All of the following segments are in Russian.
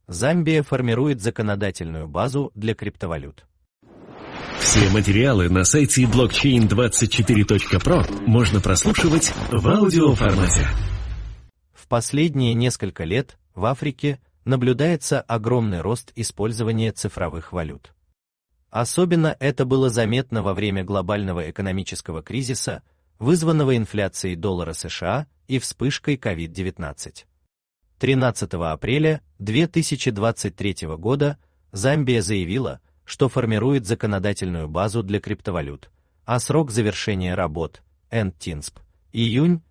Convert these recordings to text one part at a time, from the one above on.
Замбия формирует законодательную базу для криптовалют. Все материалы на сайте blockchain24.pro можно прослушивать в аудиоформате. В последние несколько лет в Африке наблюдается огромный рост использования цифровых валют. Особенно это было заметно во время глобального экономического кризиса, вызванного инфляцией доллара США и вспышкой COVID-19. 13 апреля 2023 года Замбия заявила, что формирует законодательную базу для криптовалют, а срок завершения работ (ENDTINSP) – июнь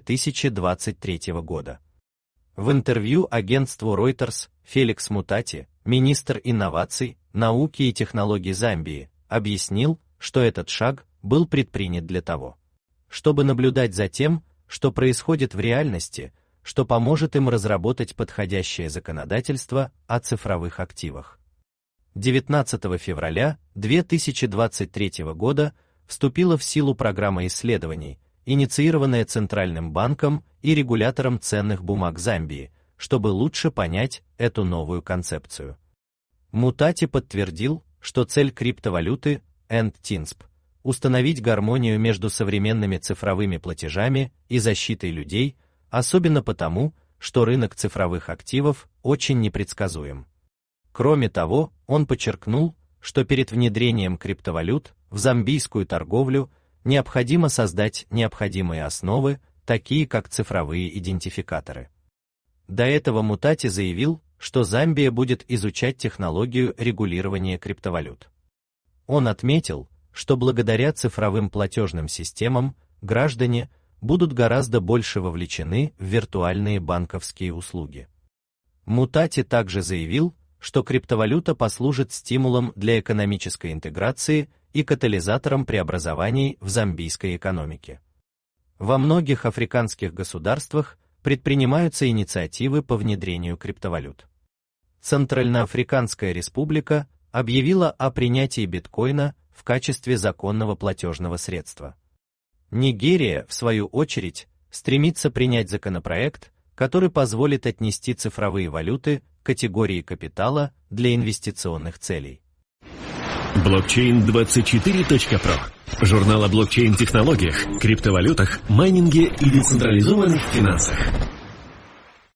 2023 года. В интервью агентству Reuters Феликс Мутати, министр инноваций, науки и технологий Замбии, объяснил, что этот шаг был предпринят для того, чтобы наблюдать за тем, что происходит в реальности, что поможет им разработать подходящее законодательство о цифровых активах. 19 февраля 2023 года вступила в силу программа исследований, инициированная Центральным банком и регулятором ценных бумаг Замбии, чтобы лучше понять эту новую концепцию. Мутати подтвердил, что цель криптовалюты ENDTINSP – установить гармонию между современными цифровыми платежами и защитой людей, особенно потому, что рынок цифровых активов очень непредсказуем. Кроме того, он подчеркнул, что перед внедрением криптовалют в замбийскую торговлю необходимо создать необходимые основы, такие как цифровые идентификаторы. До этого Мутати заявил, что Замбия будет изучать технологию регулирования криптовалют. Он отметил, что благодаря цифровым платежным системам граждане будут гораздо больше вовлечены в виртуальные банковские услуги. Мутати также заявил, что криптовалюта послужит стимулом для экономической интеграции и катализатором преобразований в замбийской экономике. Во многих африканских государствах предпринимаются инициативы по внедрению криптовалют. Центральноафриканская республика объявила о принятии биткоина в качестве законного платежного средства. Нигерия, в свою очередь, стремится принять законопроект, который позволит отнести цифровые валюты к категории капитала для инвестиционных целей. Blockchain24.pro – журнал о блокчейн-технологиях, криптовалютах, майнинге и децентрализованных финансах.